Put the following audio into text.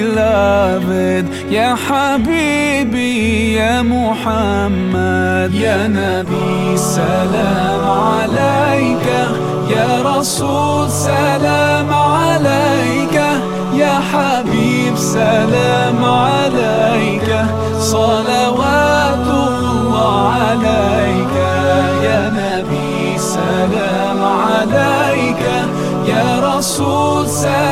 beloved يا حبيبي يا محمد يا نبي سلام عليك يا رسول سلام عليك يا حبيب سلام عليك صلوات الله عليك يا نبي سلام عليك يا رسول سلام